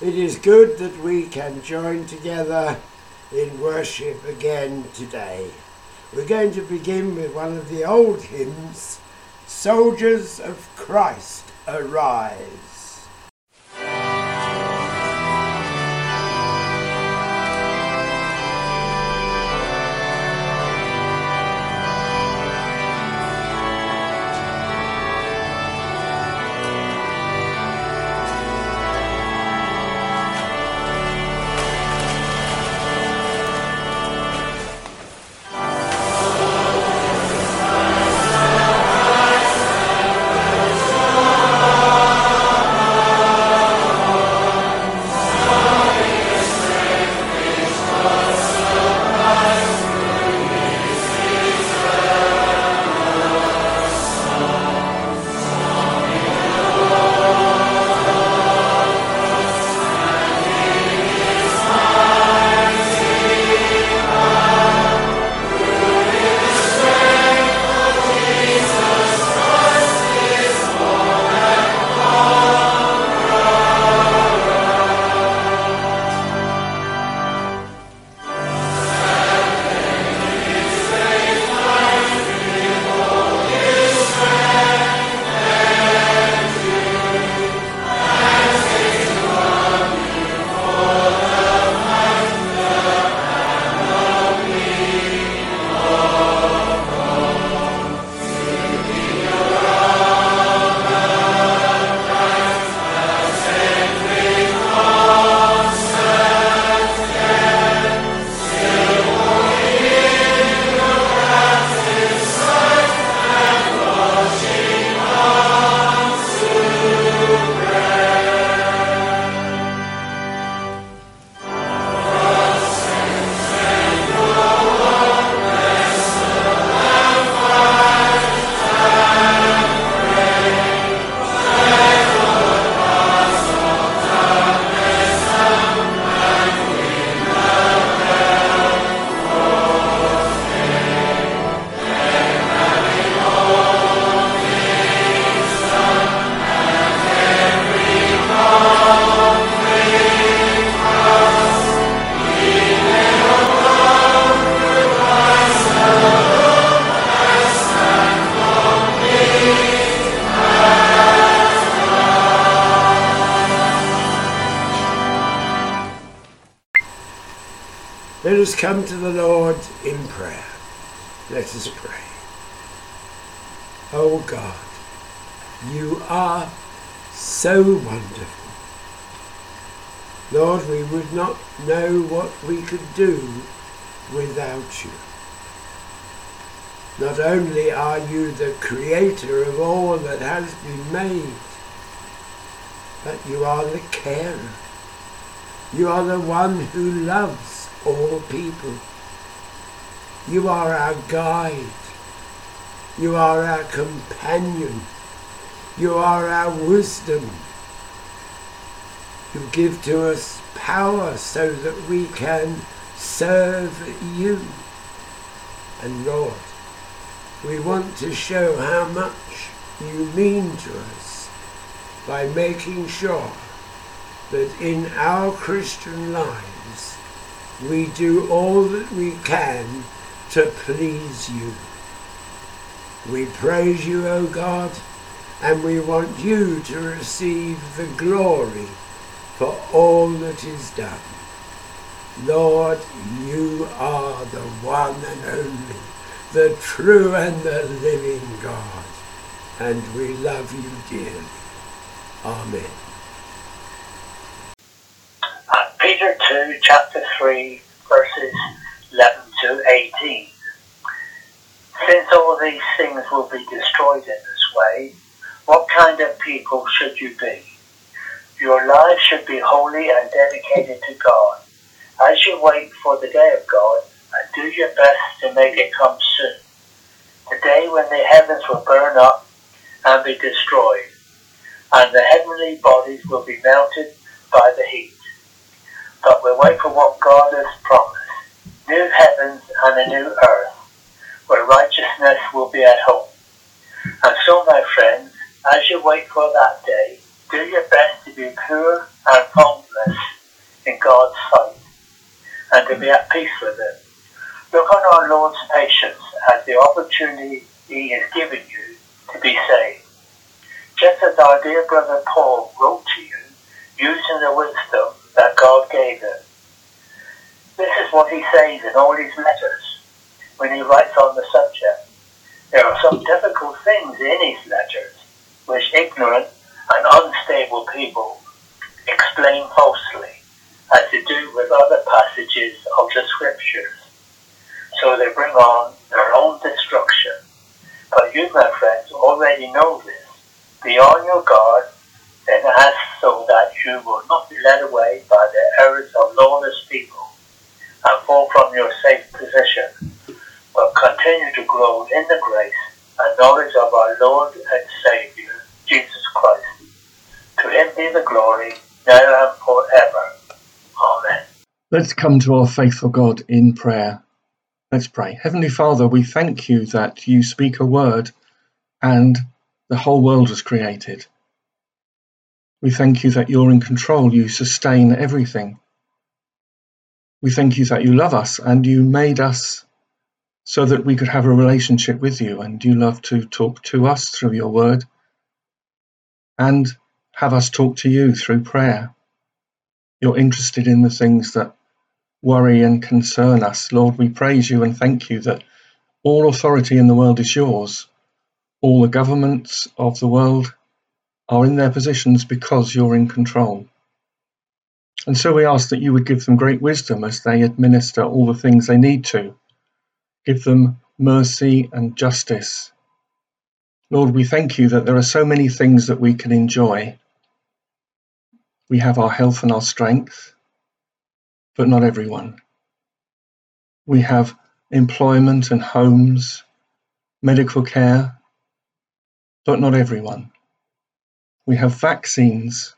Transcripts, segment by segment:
It is good that we can join together in worship again today. We're going to begin with one of the old hymns, Soldiers of Christ, Arise. Let us come to the Lord in prayer. Let us pray. Oh God, you are so wonderful. Lord, we would not know what we could do without you. Not only are you the creator of all that has been made, but you are the carer. You are the one who loves all people. You are our guide. You are our companion. You are our wisdom. You give to us power so that we can serve you. And Lord, we want to show how much you mean to us by making sure that in our Christian lives we do all that we can to please you. We praise you, O God, and we want you to receive the glory for all that is done. Lord, you are the one and only, the true and the living God, and we love you dearly. Amen. Peter 2, chapter 3, verses 11 to 18. Since all these things will be destroyed in this way, what kind of people should you be? Your lives should be holy and dedicated to God. As you wait for the day of God, and do your best to make it come soon, the day when the heavens will burn up and be destroyed, and the heavenly bodies will be melted by the heat. But we wait for what God has promised, new heavens and a new earth, where righteousness will be at home. And so, my friends, as you wait for that day, do your best to be pure and faultless in God's sight and to be at peace with Him. Look on our Lord's patience as the opportunity He has given you to be saved. Just as our dear brother Paul wrote to you, using the wisdom that God gave him. This is what he says in all his letters when he writes on the subject. There are some difficult things in his letters which ignorant and unstable people explain falsely, as to do with other passages of the scriptures. So they bring on their own destruction. But you, my friends, already know this. Be on your guard, then ask so that you will not be led away by the errors of lawless people and fall from your safe position, but continue to grow in the grace and knowledge of our Lord and Saviour, Jesus Christ. To Him be the glory, now and forever. Amen. Let's come to our faithful God in prayer. Let's pray. Heavenly Father, we thank you that you speak a word and the whole world was created. We thank you that you're in control, you sustain everything. We thank you that you love us and you made us so that we could have a relationship with you, and you love to talk to us through your word and have us talk to you through prayer. You're interested in the things that worry and concern us. Lord, we praise you and thank you that all authority in the world is yours. All the governments of the world are in their positions because you're in control. And so we ask that you would give them great wisdom as they administer all the things they need to. Give them mercy and justice. Lord, we thank you that there are so many things that we can enjoy. We have our health and our strength, but not everyone. We have employment and homes, medical care, but not everyone. We have vaccines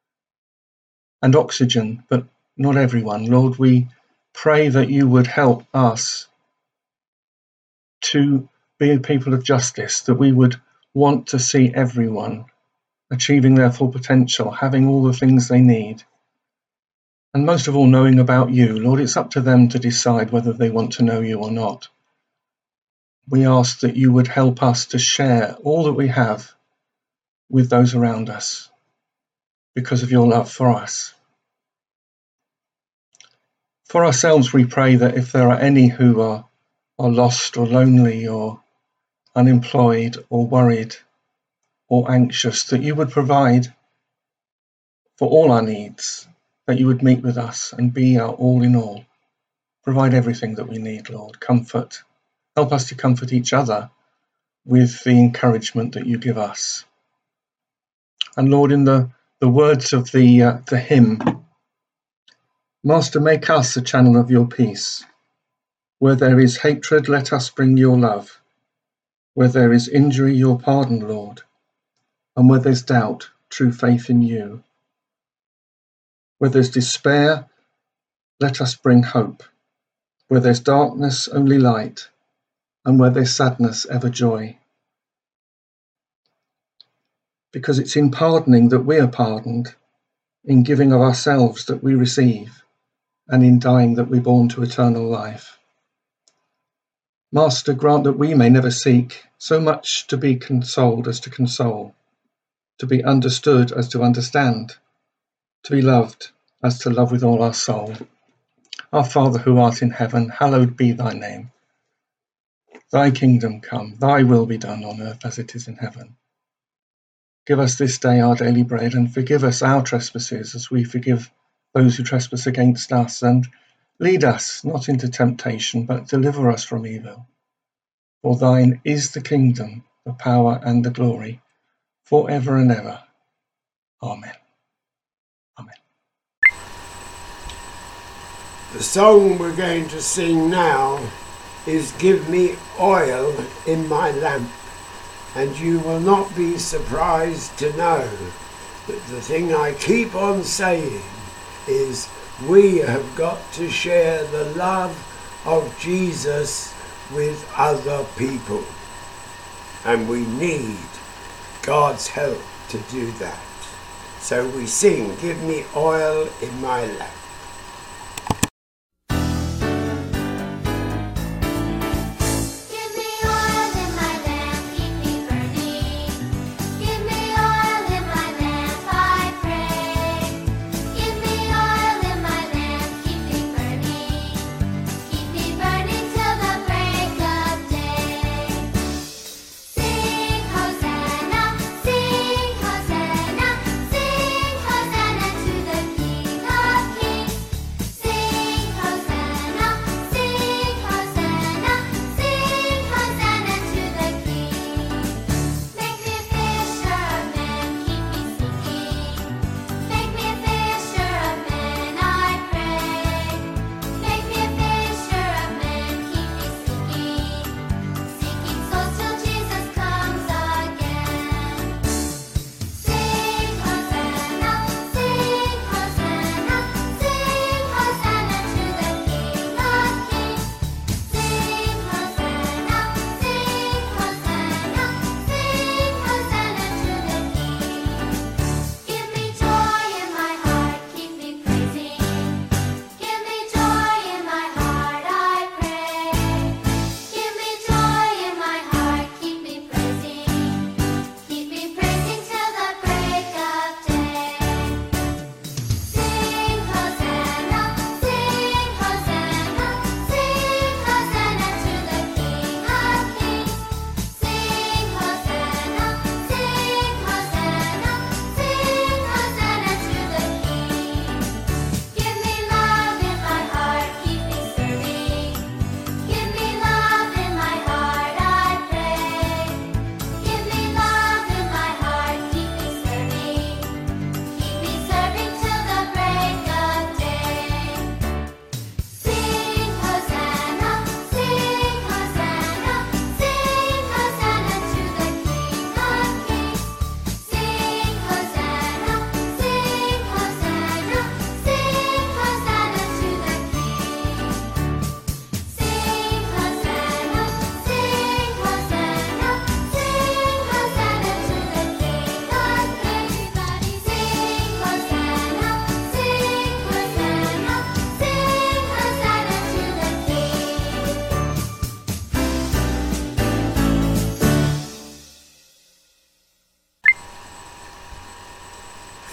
and oxygen, but not everyone. Lord, we pray that you would help us to be a people of justice, that we would want to see everyone achieving their full potential, having all the things they need, and most of all, knowing about you. Lord, it's up to them to decide whether they want to know you or not. We ask that you would help us to share all that we have with those around us because of your love for us. For ourselves, we pray that if there are any who are lost or lonely or unemployed or worried or anxious, that you would provide for all our needs, that you would meet with us and be our all in all. Provide everything that we need, Lord. Comfort. Help us to comfort each other with the encouragement that you give us. And Lord, in the words of the hymn, Master, make us a channel of your peace. Where there is hatred, let us bring your love. Where there is injury, your pardon, Lord. And where there's doubt, true faith in you. Where there's despair, let us bring hope. Where there's darkness, only light. And where there's sadness, ever joy. Because it's in pardoning that we are pardoned, in giving of ourselves that we receive, and in dying that we're born to eternal life. Master, grant that we may never seek so much to be consoled as to console, to be understood as to understand, to be loved as to love with all our soul. Our Father who art in heaven, hallowed be thy name. Thy kingdom come, thy will be done on earth as it is in heaven. Give us this day our daily bread, and forgive us our trespasses as we forgive those who trespass against us, and lead us not into temptation, but deliver us from evil. For thine is the kingdom, the power, and the glory, forever and ever. Amen. Amen. The song we're going to sing now is Give Me Oil in My Lamp. And you will not be surprised to know that the thing I keep on saying is we have got to share the love of Jesus with other people. And we need God's help to do that. So we sing, Give me oil in my lamp.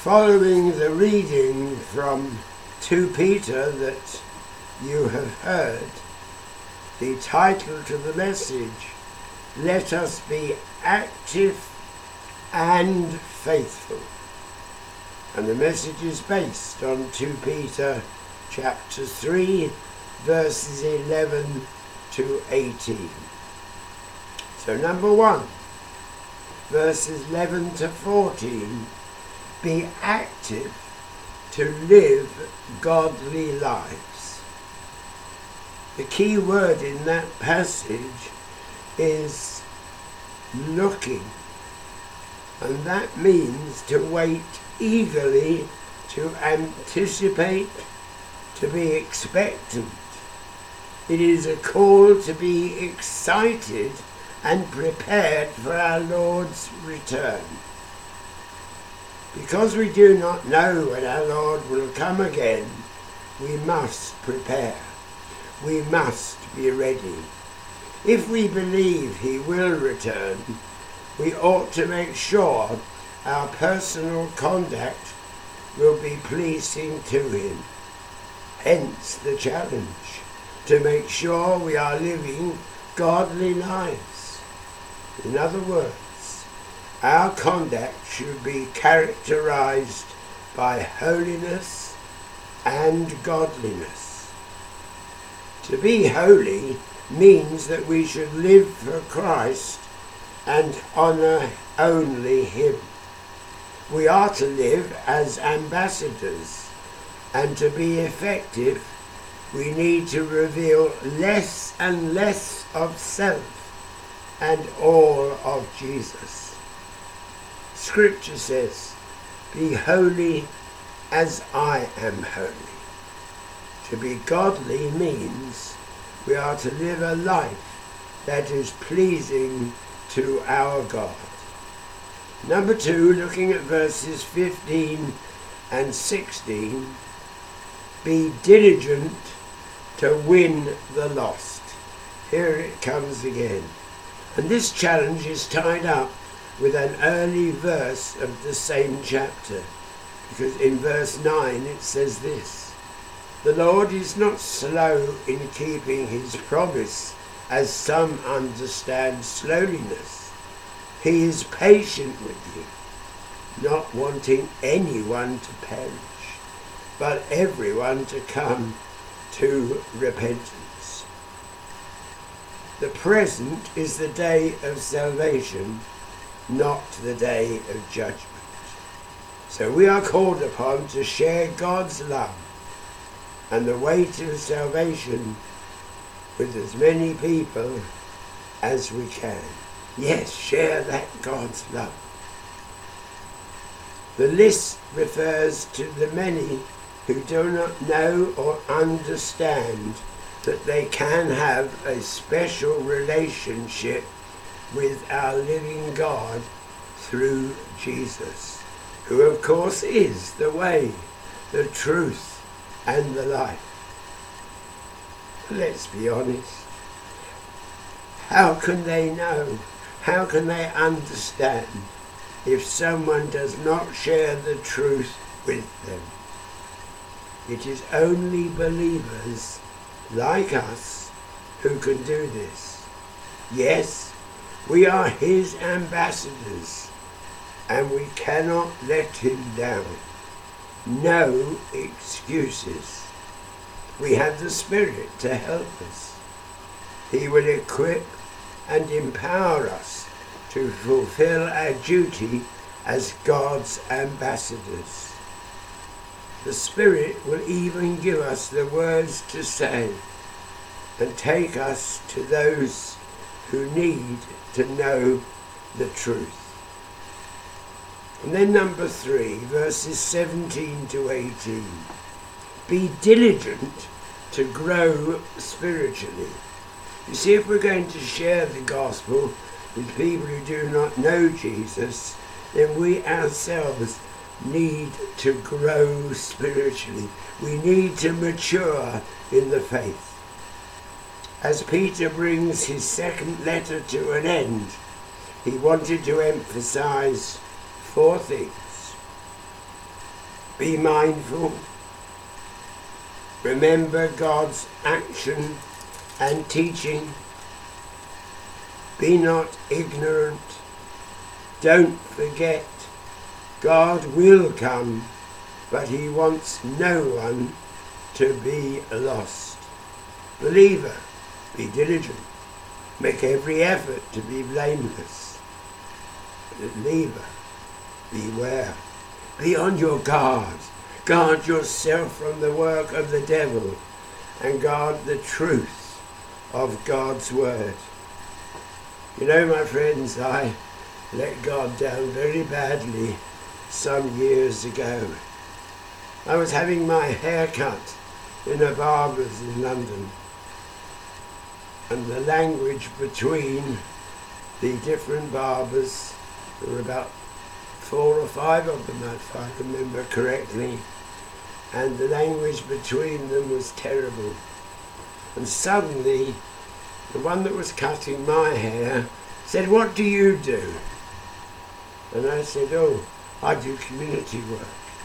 Following the reading from 2 Peter that you have heard, the title to the message, "Let us be active and faithful." And the message is based on 2 Peter chapter 3, verses 11 to 18. So number 1, verses 11 to 14, be active to live godly lives. The key word in that passage is looking, and that means to wait eagerly, to anticipate, to be expectant. It is a call to be excited and prepared for our Lord's return. Because we do not know when our Lord will come again, we must prepare. We must be ready. If we believe he will return, we ought to make sure our personal conduct will be pleasing to him. Hence the challenge to make sure we are living godly lives. In other words, our conduct should be characterized by holiness and godliness. To be holy means that we should live for Christ and honor only him. We are to live as ambassadors, and to be effective, we need to reveal less and less of self and all of Jesus. Scripture says, "Be holy as I am holy." To be godly means we are to live a life that is pleasing to our God. Number 2, looking at verses 15 and 16, be diligent to win the lost. Here it comes again. And this challenge is tied up with an early verse of the same chapter, because in verse 9 it says this: "The Lord is not slow in keeping his promise, as some understand slowness. He is patient with you, not wanting anyone to perish, but everyone to come to repentance." The present is the day of salvation, not the day of judgment. So we are called upon to share God's love and the way to salvation with as many people as we can. Yes, share that God's love. The list refers to the many who do not know or understand that they can have a special relationship with our living God through Jesus, who of course is the way, the truth, and the life. Let's be honest. How can they know? How can they understand if someone does not share the truth with them? It is only believers like us who can do this. Yes, we are his ambassadors, and we cannot let him down. No excuses. We have the Spirit to help us. He will equip and empower us to fulfill our duty as God's ambassadors. The Spirit will even give us the words to say and take us to those who need to know the truth. And then number 3, verses 17 to 18. Be diligent to grow spiritually. You see, if we're going to share the gospel with people who do not know Jesus, then we ourselves need to grow spiritually. We need to mature in the faith. As Peter brings his second letter to an end, he wanted to emphasize 4 things. Be mindful. Remember God's action and teaching. Be not ignorant. Don't forget. God will come, but he wants no one to be lost. Believer, be diligent. Make every effort to be blameless. Believer, beware. Be on your guard. Guard yourself from the work of the devil and guard the truth of God's word. You know, my friends, I let God down very badly some years ago. I was having my hair cut in a barber's in London, and the language between the different barbers, there were about 4 or 5 of them if I remember correctly, and the language between them was terrible. And suddenly the one that was cutting my hair said, "What do you do?" And I said, "Oh, I do community work."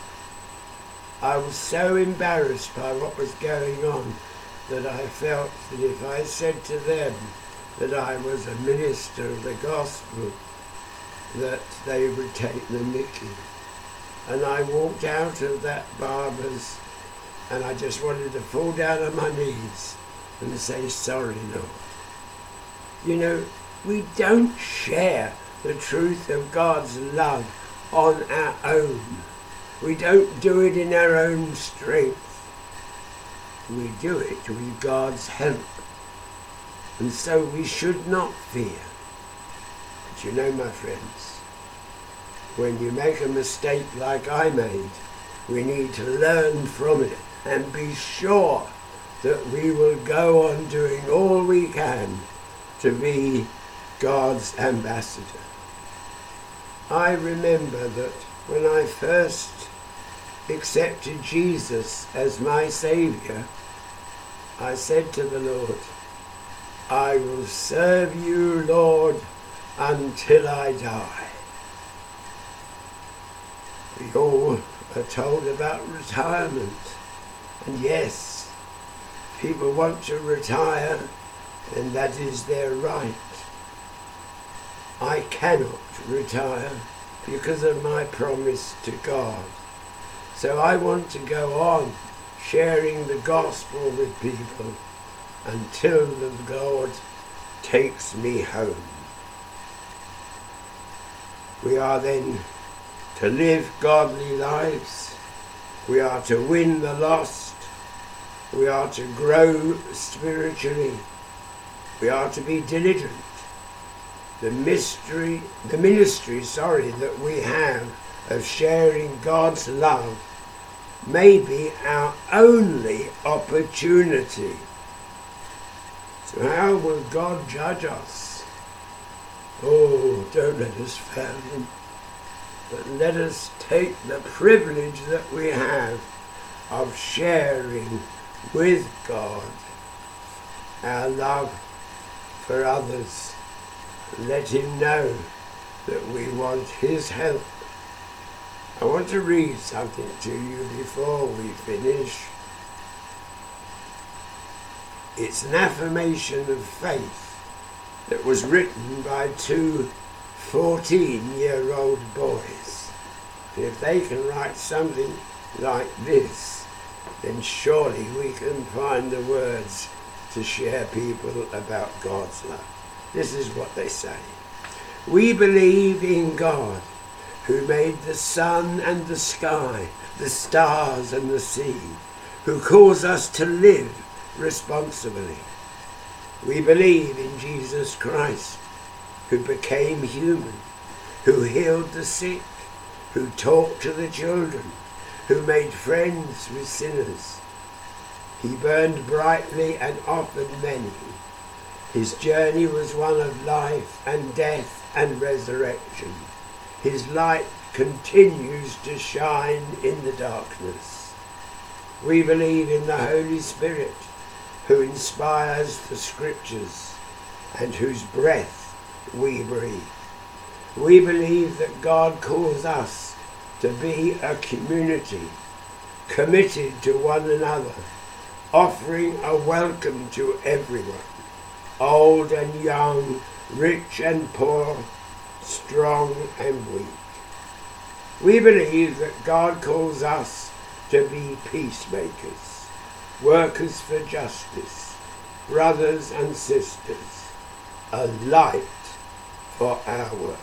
I was so embarrassed by what was going on that I felt that if I said to them that I was a minister of the gospel, that they would take the mickey. And I walked out of that barber's and I just wanted to fall down on my knees and say, "Sorry, Lord." You know, we don't share the truth of God's love on our own. We don't do it in our own strength. We do it with God's help. And so we should not fear. But you know, my friends, when you make a mistake like I made, we need to learn from it and be sure that we will go on doing all we can to be God's ambassador. I remember that when I first accepted Jesus as my Saviour, I said to the Lord, "I will serve you, Lord, until I die." We all are told about retirement, and yes, people want to retire, and that is their right. I cannot retire because of my promise to God. So I want to go on sharing the gospel with people until the Lord takes me home. We are then to live godly lives. We are to win the lost. We are to grow spiritually. We are to be diligent. The ministry that we have of sharing God's love may be our only opportunity. So how will God judge us? Oh, don't let us fail him, but let us take the privilege that we have of sharing with God our love for others. Let him know that we want his help. I want to read something to you before we finish. It's an affirmation of faith that was written by 2 14-year-old boys. If they can write something like this, then surely we can find the words to share people about God's love. This is what they say. "We believe in God, who made the sun and the sky, the stars and the sea, who calls us to live responsibly. We believe in Jesus Christ, who became human, who healed the sick, who talked to the children, who made friends with sinners. He burned brightly and offered many. His journey was one of life and death and resurrection. His light continues to shine in the darkness. We believe in the Holy Spirit, who inspires the Scriptures and whose breath we breathe. We believe that God calls us to be a community committed to one another, offering a welcome to everyone, old and young, rich and poor, strong and weak. We believe that God calls us to be peacemakers, workers for justice, brothers and sisters, a light for our world.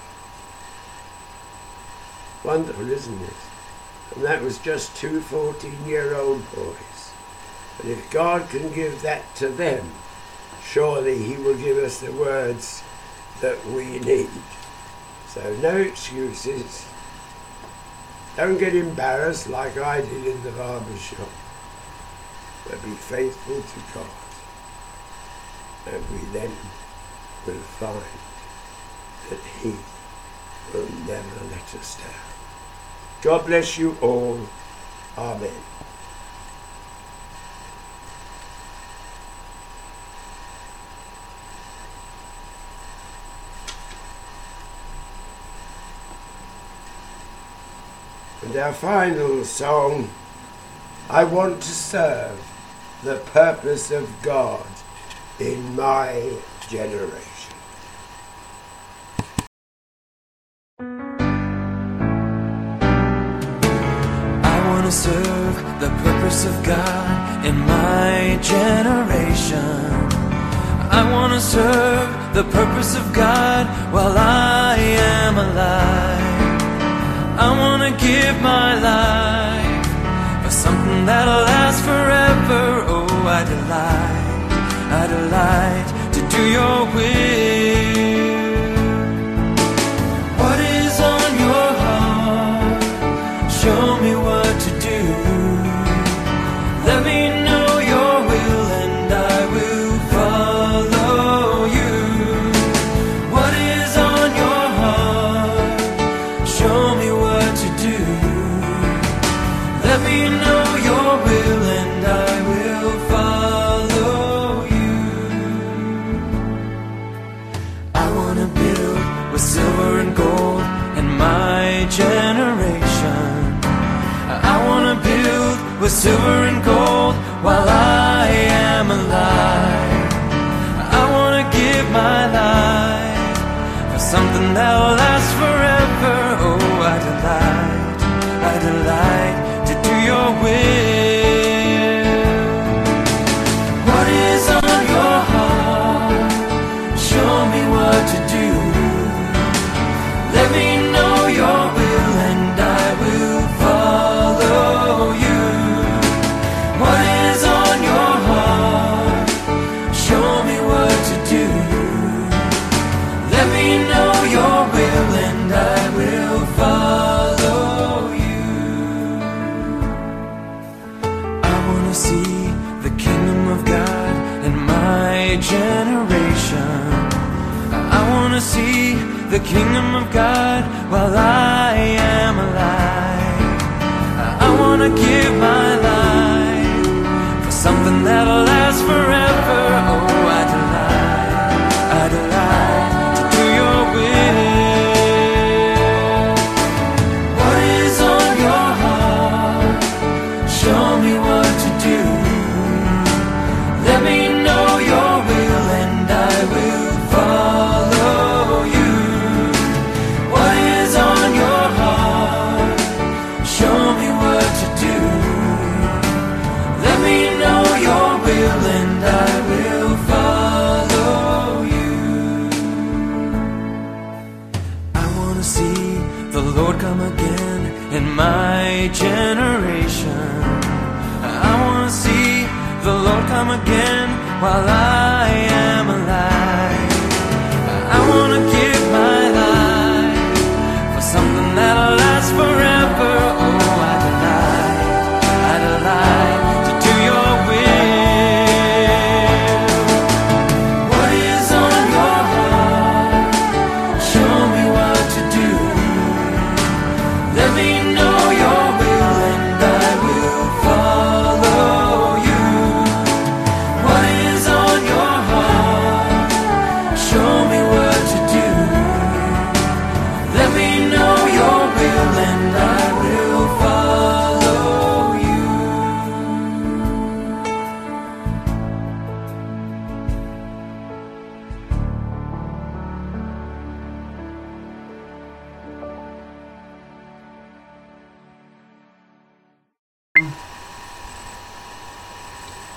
Wonderful, isn't it? And that was just two 14-year-old boys. And if God can give that to them, surely he will give us the words that we need. So no excuses. Don't get embarrassed like I did in the barber shop, but be faithful to God, and we then will find that he will never let us down. God bless you all. Amen. And our final song, I want to serve the purpose of God in my generation. I want to serve the purpose of God in my generation. I want to serve the purpose of God while I am alive. I want to give my life for something that'll last forever. Oh, I delight to do your will. What is on your heart? Show me what to do. Let me know your will and I will follow you. What is on your heart? Show me what to do. Let me know your will and I will follow you. I want to build with silver and gold in my generation. I want to build with silver and gold while I am alive. I want to give my life for something that'll last forever. Oh, I delight to do your will. What is on your heart? Show me what to do. Let me know your will and I will follow you. What is on your heart? Show me what to do. Let me know your will and I will follow you. I want to see the kingdom of God in my generation. I want to see the kingdom of God while I am alive. I want to give my life for something that'll last forever. Oh, I delight to do your will. What is on your heart? Show me what to do. Let me know your will and I will follow you. What is on your heart? Show me what to do. Let me know your will and I will follow you. I want to see the Lord come again in my generation. I want to see the Lord come again while I am alive. I want to give my life for something that'll last forever. Oh, I delight to do your will. What is on your heart? Show me what to do. Let me know your will and I will follow you. What is on your heart?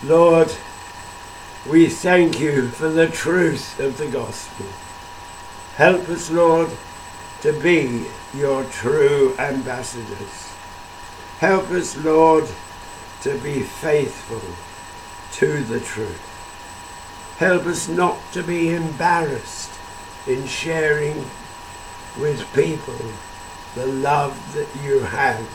Lord, we thank you for the truth of the gospel. Help us, Lord, to be your true ambassadors. Help us, Lord, to be faithful to the truth. Help us not to be embarrassed in sharing with people the love that you have,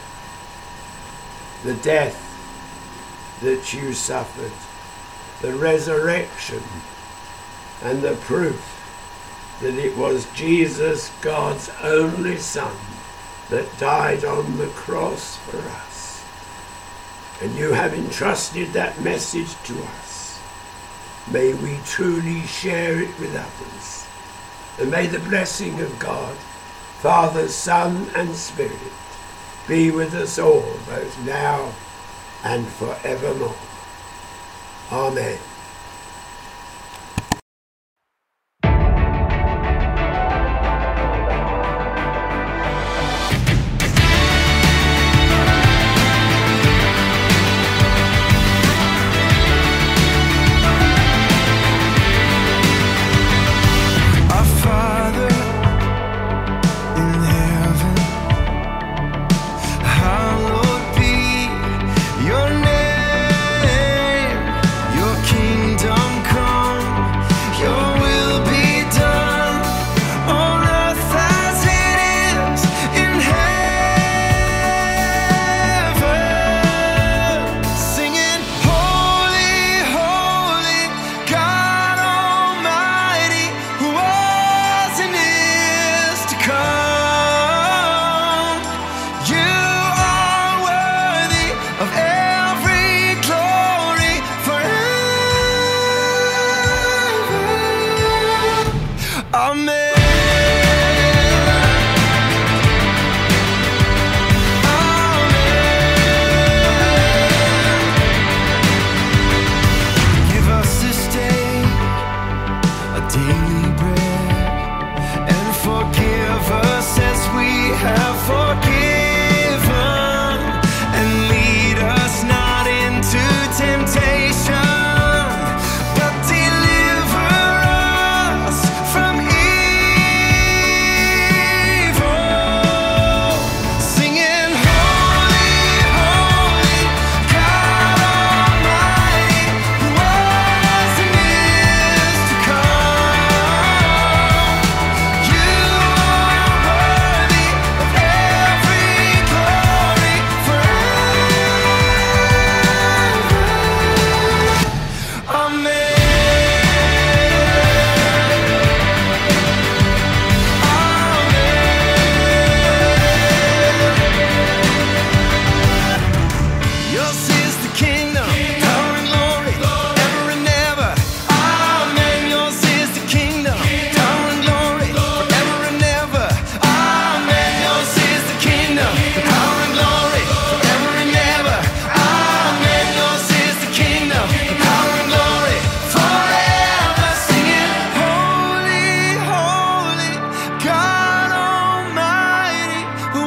the death that you suffered, the resurrection, and the proof that it was Jesus, God's only Son, that died on the cross for us. And you have entrusted that message to us. May we truly share it with others. And may the blessing of God, Father, Son, and Spirit be with us all, both now and forevermore. Amen.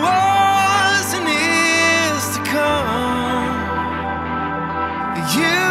You